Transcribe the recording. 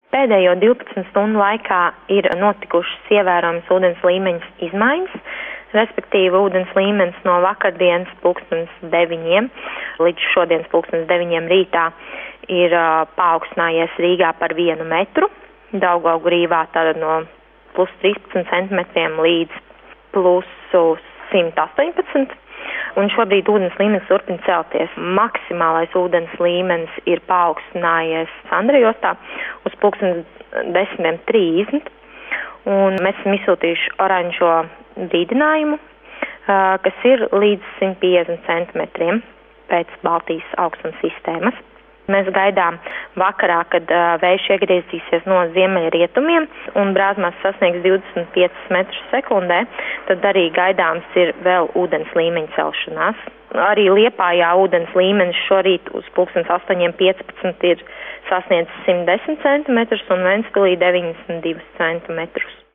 Pēdējo 12 stundu laikā ir notikušas ievērojamas ūdens līmeņa izmaiņas, respektīvi ūdens līmenis no vakardienas 9:00 līdz šodienas 9:00 rītā ir paaugstinājies Rīgā par 1 metru, Daugavgrīvā tātad no plus 13 centimetriem līdz plus 118. Un šobrīd ūdens līmenis turpina celties. Maksimālais ūdens līmenis ir paaugstinājies Sandrejostā uz 10:30. Un mēs esam izsūtījuši oranžo brīdinājumu, kas ir līdz 150 centimetriem pēc Baltijas augstuma sistēmas. Mēs gaidām vakarā, kad vējš iegriezīsies no ziemeļrietumiem un brāzmās sasniegs 25 metrus sekundē, tad arī gaidāms ir vēl ūdens līmeņa celšanās. Arī Liepājā ūdens līmenis šorīt uz 8:15 ir sasniedzis 110 centimetrus un Ventspilī 92 centimetrus.